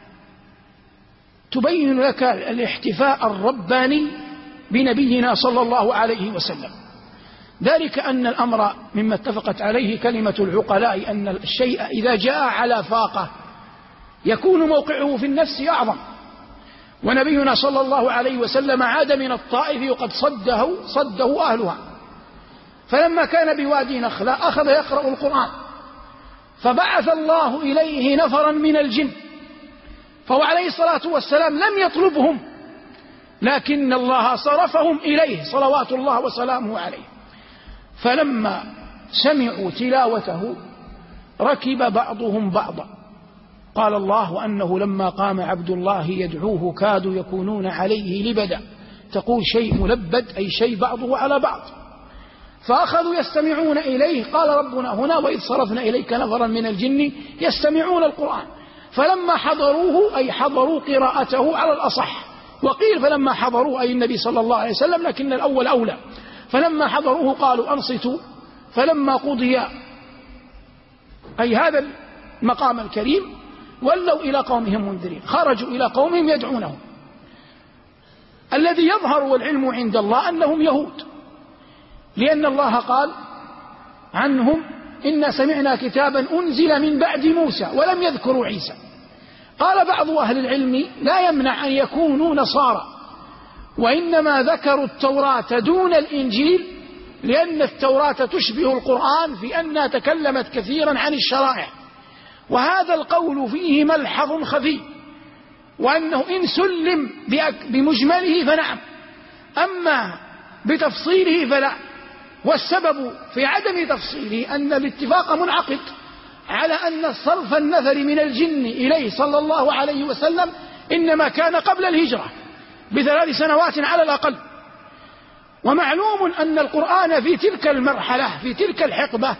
تبين لك الاحتفاء الرباني بنبينا صلى الله عليه وسلم، ذلك أن الأمر مما اتفقت عليه كلمة العقلاء أن الشيء إذا جاء على فاقة يكون موقعه في النفس أعظم، ونبينا صلى الله عليه وسلم عاد من الطائف وقد صده أهلها، فلما كان بوادي نخلة أخذ يقرأ القرآن، فبعث الله إليه نفرا من الجن، فهو عليه الصلاة والسلام لم يطلبهم، لكن الله صرفهم إليه صلوات الله وسلامه عليه. فلما سمعوا تلاوته ركب بعضهم بعضا، قال الله وأنه لما قام عبد الله يدعوه كادوا يكونون عليه لبدا، تقول شيء ملبد أي شيء بعضه على بعض، فأخذوا يستمعون إليه. قال ربنا هنا وإذ صرفنا إليك نفرا من الجن يستمعون القرآن فلما حضروه أي حضروا قراءته على الأصح، وقيل فلما حضروه أي النبي صلى الله عليه وسلم، لكن الأول أولى. فلما حضروه قالوا أنصتوا فلما قضي أي هذا المقام الكريم ولوا إلى قومهم منذرين، خرجوا إلى قومهم يدعونهم. الذي يظهر والعلم عند الله أنهم يهود، لأن الله قال عنهم إنا سمعنا كتابا أنزل من بعد موسى ولم يذكروا عيسى. قال بعض أهل العلم لا يمنع أن يكونوا نصارى، وإنما ذكروا التوراة دون الإنجيل لأن التوراة تشبه القرآن في أنها تكلمت كثيرا عن الشرائع، وهذا القول فيه ملحظ خفي، وأنه إن سلم بمجمله فنعم، أما بتفصيله فلا. والسبب في عدم تفصيله أن الاتفاق منعقد على أن صرف النفر من الجن إليه صلى الله عليه وسلم إنما كان قبل الهجرة ب3 سنوات على الأقل. ومعلوم أن القرآن في تلك المرحلة في تلك الحقبة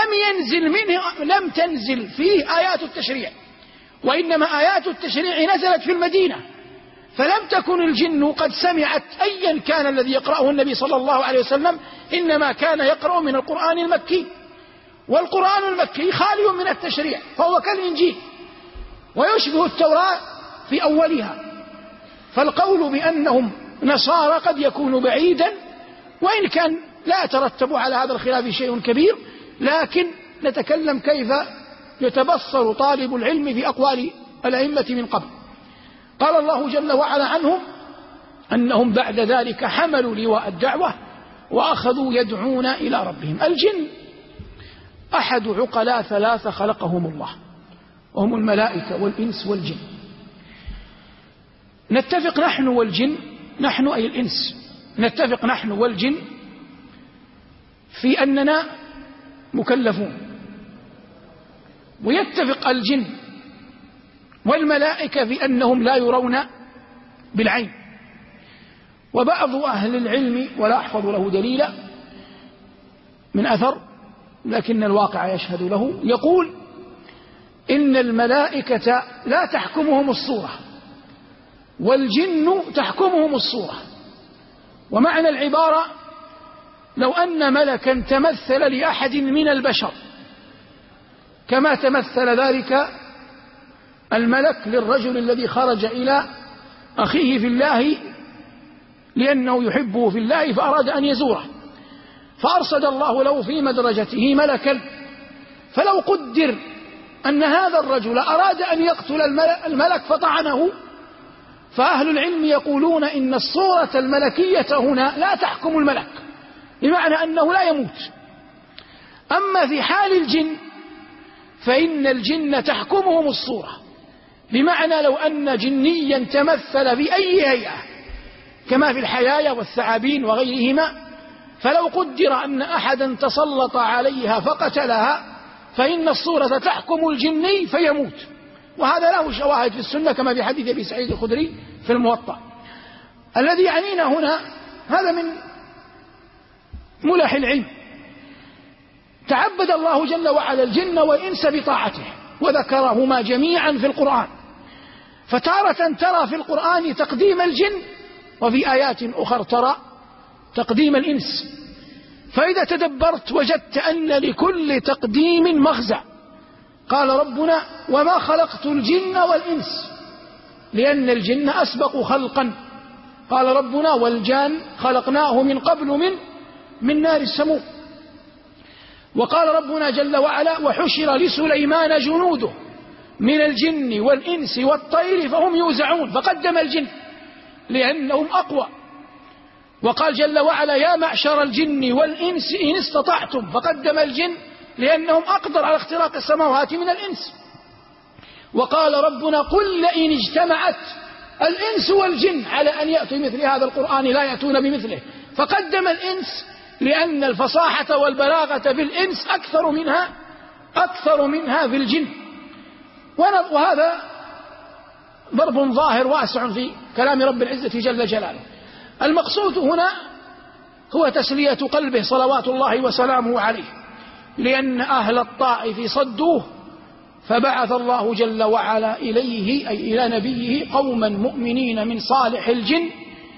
لم تنزل فيه آيات التشريع، وإنما آيات التشريع نزلت في المدينة، فلم تكن الجن قد سمعت أيا كان الذي يقرأه النبي صلى الله عليه وسلم، إنما كان يقرأ من القرآن المكي، والقرآن المكي خالي من التشريع فهو كالإنجيل ويشبه التوراة في أولها. فالقول بأنهم نصارى قد يكون بعيدا، وإن كان لا يترتب على هذا الخلاف شيء كبير، لكن نتكلم كيف يتبصر طالب العلم في أقوال الأئمة من قبل. قال الله جل وعلا عنهم أنهم بعد ذلك حملوا لواء الدعوة وأخذوا يدعون إلى ربهم. الجن أحد عقلاء 3 خلقهم الله، وهم الملائكة والإنس والجن. نتفق نحن والجن، نحن أي الإنس، نتفق نحن والجن في أننا مكلفون، ويتفق الجن والملائكة في أنهم لا يرون بالعين. وبعض أهل العلم ولا أحفظ له دليلا من أثر لكن الواقع يشهد له، يقول إن الملائكة لا تحكمهم الصورة والجن تحكمهم الصورة. ومعنى العبارة لو أن ملكا تمثل لأحد من البشر كما تمثل ذلك الملك للرجل الذي خرج إلى أخيه في الله لأنه يحبه في الله فأراد أن يزوره، فأرصد الله له في مدرجته ملكا، فلو قدر أن هذا الرجل أراد أن يقتل الملك فطعنه، فأهل العلم يقولون إن الصورة الملكية هنا لا تحكم الملك، بمعنى أنه لا يموت. أما في حال الجن فإن الجن تحكمهم الصورة، بمعنى لو أن جنيا تمثل بأي هيئة كما في الحيايا والثعابين وغيرهما، فلو قدر أن أحدا تسلط عليها فقتلها فإن الصورة تحكم الجني فيموت. وهذا له شواهد في السنة كما في حديث أبي سعيد الخدري في الموطأ. الذي يعنينا هنا هذا من ملح العلم. تعبد الله جل وعلا الجن والإنس بطاعته وذكرهما جميعا في القرآن، فتارة ترى في القرآن تقديم الجن وفي آيات أخرى ترى تقديم الإنس. فإذا تدبرت وجدت أن لكل تقديم مغزى. قال ربنا وما خلقت الجن والإنس، لأن الجن أسبق خلقا. قال ربنا والجان خلقناه من قبل من نار السموم. وقال ربنا جل وعلا وحشر لسليمان جنوده من الجن والإنس والطير فهم يوزعون، فقدم الجن لأنهم أقوى. وقال جل وعلا يا معشر الجن والإنس إن استطعتم، فقدم الجن لأنهم أقدر على اختراق السماوات من الإنس. وقال ربنا قل لئن اجتمعت الإنس والجن على أن يأتوا مثل هذا القرآن لا يأتون بمثله، فقدم الإنس لأن الفصاحة والبلاغة في الإنس أكثر منها في الجن. وهذا ضرب ظاهر واسع في كلام رب العزة جل جلاله. المقصود هنا هو تسلية قلبه صلوات الله وسلامه عليه، لأن أهل الطائف صدوه فبعث الله جل وعلا إليه أي إلى نبيه قوما مؤمنين من صالح الجن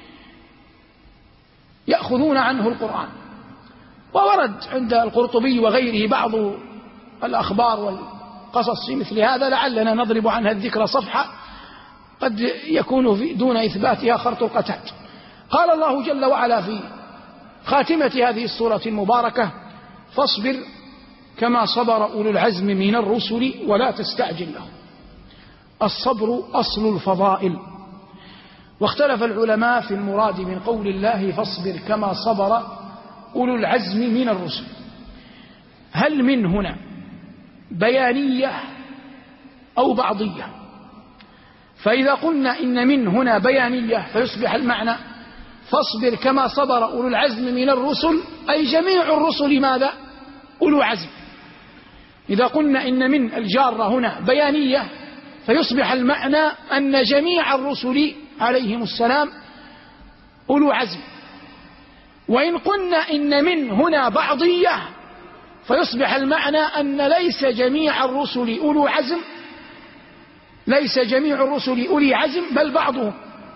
يأخذون عنه القرآن. وورد عند القرطبي وغيره بعض الأخبار والقصص في مثل هذا، لعلنا نضرب عنها الذكر صفحة قد يكون دون إثباتها خرط القتاد. قال الله جل وعلا في خاتمة هذه السورة المباركة فاصبر كما صبر أولو العزم من الرسل ولا تستعجل لهم. الصبر أصل الفضائل، واختلف العلماء في المراد من قول الله فاصبر كما صبر أولو العزم من الرسل، هل من هنا بيانية أو بعضية؟ فإذا قلنا إن من هنا بيانية فيصبح المعنى فاصبر كما صبر أولو العزم من الرسل أي جميع الرسل ماذا؟ أولو عزم. إذا قلنا إن من الجارة هنا بيانية فيصبح المعنى أن جميع الرسل عليهم السلام أولو عزم. وإن قلنا إن من هنا بعضية فيصبح المعنى أن ليس جميع الرسل أولو عزم، ليس جميع الرسل أولي عزم بل بعضهم،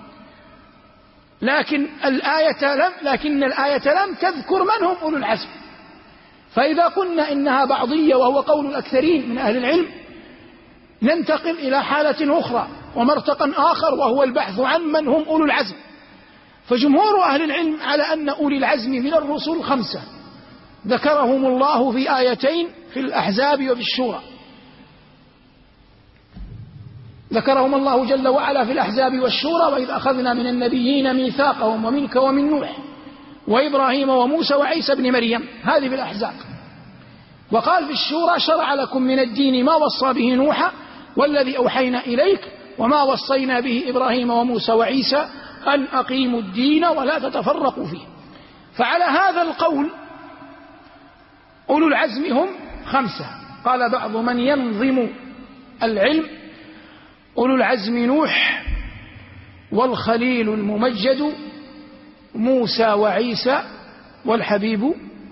لكن الآية لم تذكر من هم أولو العزم. فإذا قلنا إنها بعضية وهو قول الأكثرين من أهل العلم ننتقل إلى حالة أخرى ومرتقا آخر وهو البحث عن من هم أولو العزم. فجمهور أهل العلم على أن أولي العزم من الرسل 5 ذكرهم الله في آيتين في الأحزاب وفي الشورى. ذكرهم الله جل وعلا في الأحزاب والشورى وإذ أخذنا من النبيين ميثاقهم ومنك ومن نوح وإبراهيم وموسى وعيسى بن مريم، هذه في الأحزاب. وقال في الشورى شرع لكم من الدين ما وصى به نوحا والذي أوحينا إليك وما وصينا به إبراهيم وموسى وعيسى أن أقيموا الدين ولا تتفرقوا فيه. فعلى هذا القول أولو العزم هم 5. قال بعض من ينظم العلم أولو العزم نوح والخليل الممجد موسى وعيسى والحبيب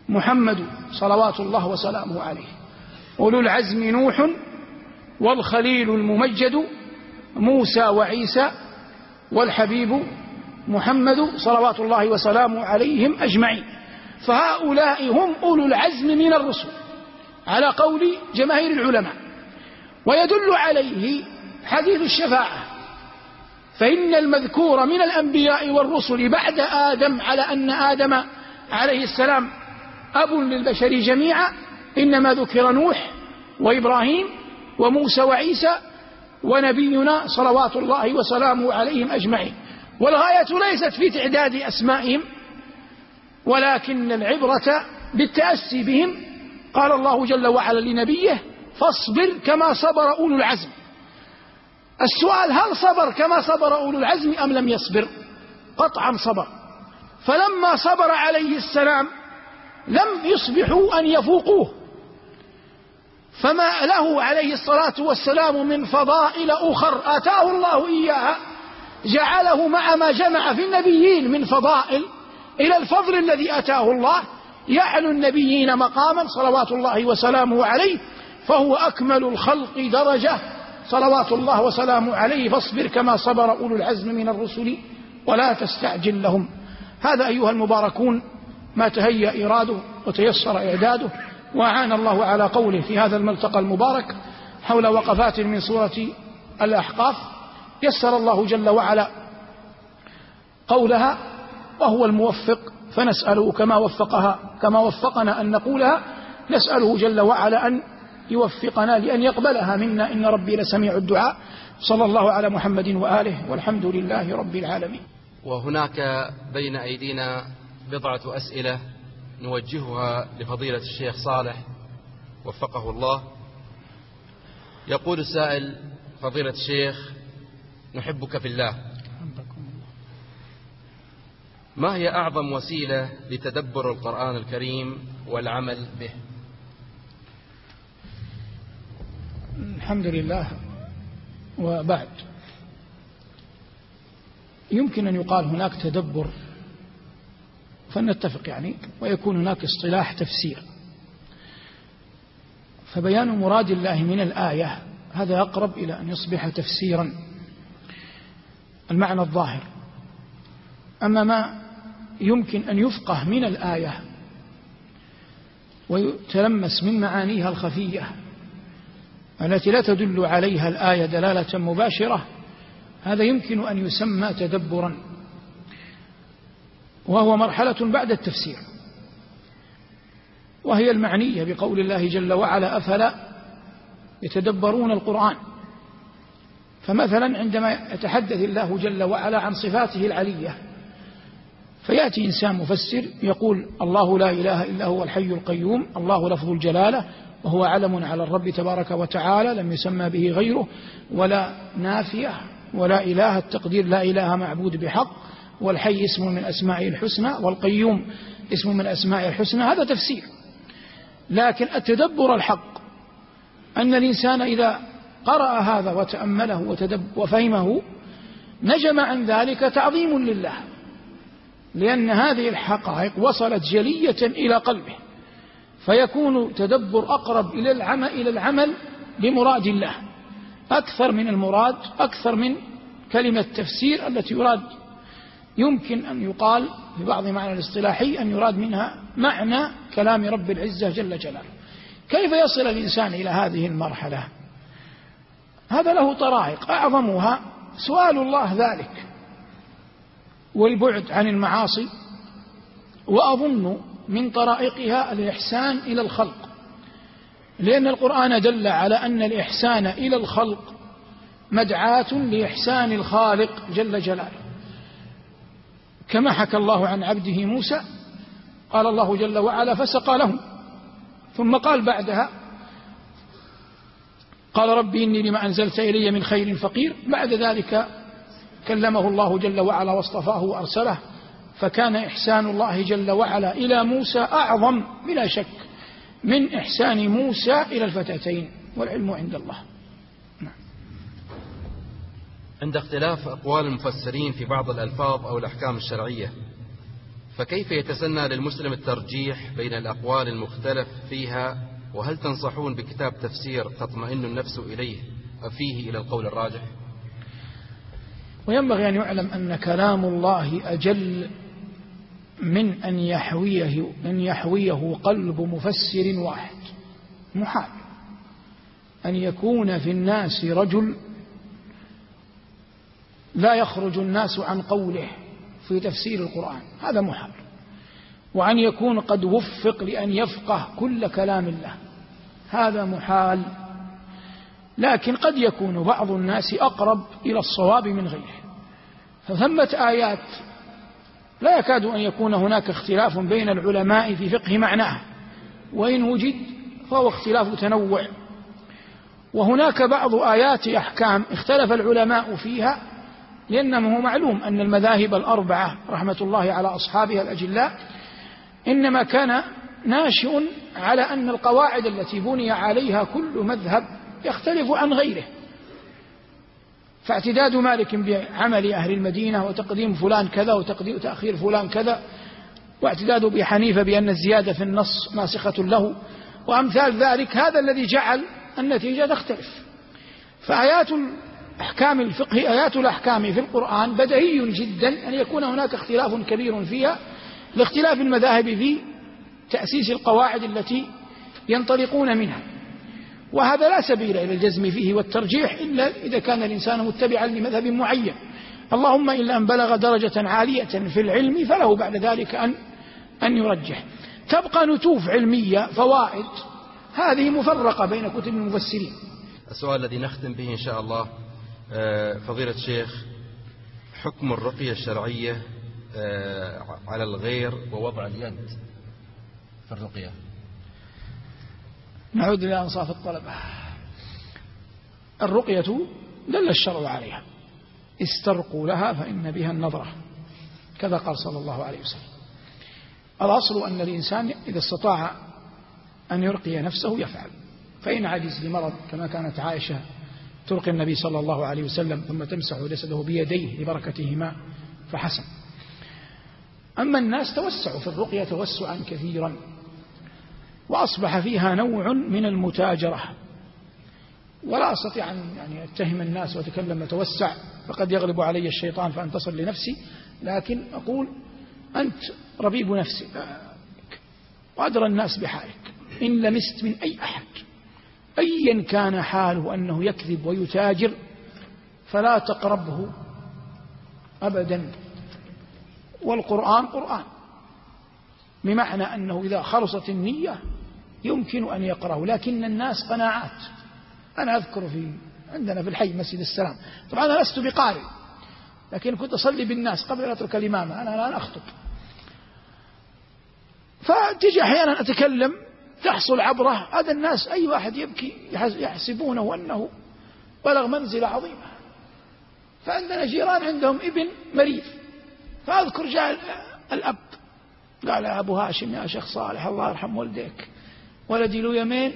محمد صلوات الله وسلامه عليه، أولو العزم نوح والخليل الممجد موسى وعيسى والحبيب محمد صلوات الله وسلامه عليهم أجمعين. فهؤلاء هم أولو العزم من الرسل على قول جماهير العلماء. ويدل عليه حديث الشفاعة، فإن المذكور من الأنبياء والرسل بعد آدم على أن آدم عليه السلام أب للبشر جميعا إنما ذكر نوح وإبراهيم وموسى وعيسى ونبينا صلوات الله وسلامه عليهم أجمعين. والغاية ليست في تعداد أسمائهم، ولكن العبرة بالتأسي بهم. قال الله جل وعلا لنبيه: فاصبر كما صبر أولو العزم. السؤال: هل صبر كما صبر أولو العزم أم لم يصبر؟ قطعا صبر. فلما صبر عليه السلام لم يصبحوا أن يفوقوه، فما له عليه الصلاة والسلام من فضائل أخر آتاه الله إياها جعله مع ما جمع في النبيين من فضائل إلى الفضل الذي آتاه الله يعلو النبيين مقاما صلوات الله وسلامه عليه، فهو أكمل الخلق درجة صلوات الله وسلامه عليه. فاصبر كما صبر أولو العزم من الرسل ولا تستعجل لهم. هذا أيها المباركون ما تهيأ إيراده وتيسر إعداده، وأعان الله على قوله في هذا الملتقى المبارك حول وقفات من سورة الأحقاف. يسر الله جل وعلا قولها وهو الموفق، فنسأله كما وفقنا أن نقولها، نسأله جل وعلا أن يوفقنا لأن يقبلها منا، إن ربي لسميع الدعاء. صلى الله على محمد وآله، والحمد لله رب العالمين. وهناك بين أيدينا بضعة أسئلة نوجهها لفضيلة الشيخ صالح وفقه الله. يقول السائل: فضيلة الشيخ، نحبك في الله، ما هي أعظم وسيلة لتدبر القرآن الكريم والعمل به؟ الحمد لله. وبعد، يمكن أن يقال هناك تدبر فنتفق يعني، ويكون هناك اصطلاح تفسير. فبيان مراد الله من الآية هذا أقرب إلى أن يصبح تفسيرا، المعنى الظاهر. أما ما يمكن أن يفقه من الآية ويتلمس من معانيها الخفية التي لا تدل عليها الآية دلالة مباشرة، هذا يمكن أن يسمى تدبرا، وهو مرحلة بعد التفسير، وهي المعنية بقول الله جل وعلا: أفلا يتدبرون القرآن. فمثلا عندما يتحدث الله جل وعلا عن صفاته العلية، فيأتي إنسان مفسر يقول: الله لا إله إلا هو الحي القيوم، الله لفظ الجلالة، وهو علم على الرب تبارك وتعالى لم يسمى به غيره، ولا نافية ولا إله، التقدير لا إله معبود بحق، والحي اسم من أسمائه الحسنى، والقيوم اسم من أسمائه الحسنى. هذا تفسير. لكن التدبر الحق أن الإنسان إذا قرأ هذا وتأمله وفهمه نجم عن ذلك تعظيم لله، لأن هذه الحقائق وصلت جلية إلى قلبه، فيكون تدبر أقرب إلى العمل بمراد الله أكثر من المراد، أكثر من كلمة تفسير التي يراد. يمكن أن يقال في بعض معنى الاصطلاحي أن يراد منها معنى كلام رب العزة جل جلاله. كيف يصل الإنسان إلى هذه المرحلة؟ هذا له طرائق، أعظمها سؤال الله ذلك والبعد عن المعاصي، وأظن من طرائقها الإحسان إلى الخلق، لأن القرآن دل على أن الإحسان إلى الخلق مدعاة لإحسان الخالق جل جلاله، كما حكى الله عن عبده موسى. قال الله جل وعلا: فسقى لهم، ثم قال بعدها: قال ربي إني لما أنزلت إلي من خير فقير. بعد ذلك كلمه الله جل وعلا واصطفاه وأرسله، فكان إحسان الله جل وعلا إلى موسى أعظم بلا شك من إحسان موسى إلى الفتاتين، والعلم عند الله. عند اختلاف أقوال المفسرين في بعض الألفاظ أو الأحكام الشرعية، فكيف يتسنى للمسلم الترجيح بين الأقوال المختلف فيها؟ وهل تنصحون بكتاب تفسير تطمئن النفس إليه فيه إلى القول الراجح؟ وينبغي أن يعلم أن كلام الله أجل من أن يحويه قلب مفسر واحد. محال أن يكون في الناس رجل لا يخرج الناس عن قوله في تفسير القرآن، هذا محال. وأن يكون قد وفق لأن يفقه كل كلام الله، هذا محال. لكن قد يكون بعض الناس أقرب إلى الصواب من غيره، فثمة آيات لا يكاد أن يكون هناك اختلاف بين العلماء في فقه معناه، وإن وجد فهو اختلاف تنوع. وهناك بعض آيات أحكام اختلف العلماء فيها، لأنه معلوم أن المذاهب الأربعة رحمة الله على أصحابها الأجلاء إنما كان ناشئ على أن القواعد التي بني عليها كل مذهب يختلف عن غيره. فاعتداد مالك بعمل أهل المدينة وتقديم فلان كذا وتأخير فلان كذا، واعتداد أبي حنيفة بأن الزيادة في النص ناسخة له، وأمثال ذلك، هذا الذي جعل النتيجة تختلف. فآيات الأحكام الفقه، آيات الأحكام في القرآن بديهي جدا أن يكون هناك اختلاف كبير فيها لاختلاف المذاهب في تأسيس القواعد التي ينطلقون منها، وهذا لا سبيل إلى الجزم فيه والترجيح إلا إذا كان الإنسان متبعا لمذهب معين، اللهم إلا أن بلغ درجة عالية في العلم فله بعد ذلك أن يرجح. تبقى نتوف علمية، فوائد، هذه مفرقة بين كتب المفسرين. السؤال الذي نختم به إن شاء الله، فضيلة الشيخ، حكم الرقية الشرعية على الغير ووضع اليد في الرقية. نعود إلى أنصاف الطلبة. الرقية دل الشرع عليها، استرقوا لها فإن بها النظرة، كذا قال صلى الله عليه وسلم. الأصل أن الإنسان إذا استطاع أن يرقي نفسه يفعل، فإن عجز لمرض كما كانت عائشة ترقي النبي صلى الله عليه وسلم ثم تمسح جسده بيديه لبركتهما فحسن. أما الناس توسعوا في الرقية توسعا كثيرا، وأصبح فيها نوع من المتاجرة، ولا أستطيع أن أتهم الناس وأتكلم وتوسع، فقد يغلب علي الشيطان فأنتصر لنفسي، لكن أقول أنت ربيب نفسك وأدرى الناس بحالك. إن لمست من أي أحد أيا كان حاله أنه يكذب ويتاجر فلا تقربه أبدا. والقرآن قرآن، بمعنى أنه إذا خلصت النية يمكن أن يقرأه، لكن الناس قناعات. أنا أذكر عندنا في الحي مسجد السلام، طبعا أنا لست بقارئ لكن كنت أصلي بالناس قبل أن أترك الإمامة، أنا الآن أخطب، فتجي أحيانا أتكلم تحصل عبرة، هذا الناس أي واحد يبكي يحسبونه أنه بلغ منزلة عظيمة. فعندنا جيران عندهم ابن مريض، فأذكر جاء الأب قال يا أبو هاشم يا شيخ صالح الله يرحم والديك، ولدي له يمين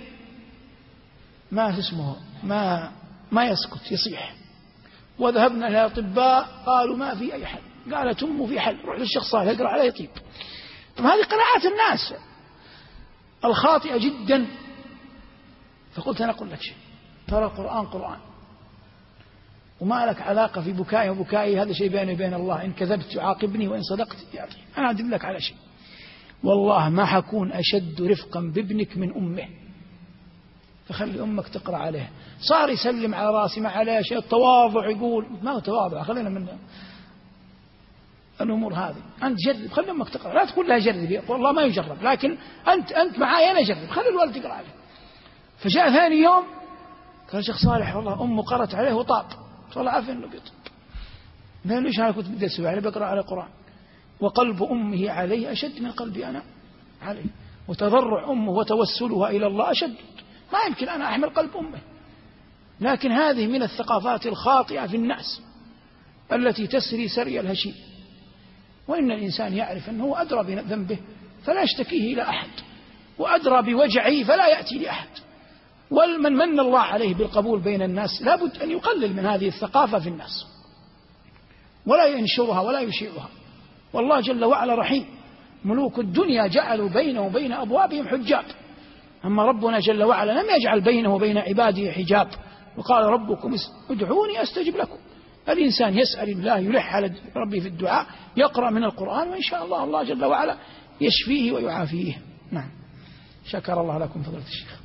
ما يسكت يصيح، وذهبنا إلى الأطباء قالوا ما في أي حل، قال تم في حل، روح للشيخ صالح اقرأ عليه يطيب. طب هذه قناعات الناس الخاطئة جدا. فقلت أنا أقول لك شيء، ترى القرآن قرآن، وما لك علاقة في بكائي وبكائي، هذا شيء بيني وبين الله، إن كذبت يعاقبني وإن صدقت يعطي. أنا أدلك على شيء، والله ما حكون أشد رفقا بابنك من أمه، فخلي أمك تقرأ عليه. صار يسلم على راسي ما عليه شيء، التواضع، يقول ما هو تواضع، خلينا من الأمور هذه. أنت جرب، خلي أمك تقرأ، لا تقول لها جربي، والله ما يجرب، لكن أنت معاي أنا جرب، خلي الوالد يقرأ عليه. فجاء ثاني يوم قال شيخ صالح والله أمه قرأت عليه وطاب، والله عارف إنه بيطب. قال ليش أنا كنت بدي أسوي عليه، بقرأ على القرآن، وقلب أمه عليه أشد من قلبي أنا عليه، وتضرع أمه وتوسلها إلى الله أشد، ما يمكن أنا أحمل قلب أمه. لكن هذه من الثقافات الخاطئة في الناس التي تسري سري الهشيم. وإن الإنسان يعرف أنه أدرى بذنبه فلا يشتكيه إلى أحد، وأدرى بوجعه فلا يأتي لأحد. ومن من الله عليه بالقبول بين الناس لابد أن يقلل من هذه الثقافة في الناس، ولا ينشرها ولا يشيعها. والله جل وعلا رحيم، ملوك الدنيا جعلوا بينه وبين أبوابهم حجاب، أما ربنا جل وعلا لم يجعل بينه وبين عباده حجاب، وقال ربكم ادعوني أستجب لكم. الإنسان يسأل الله، يلح على ربه في الدعاء، يقرأ من القرآن، وإن شاء الله الله جل وعلا يشفيه ويعافيه. نعم. شكر الله لكم فضيلة الشيخ.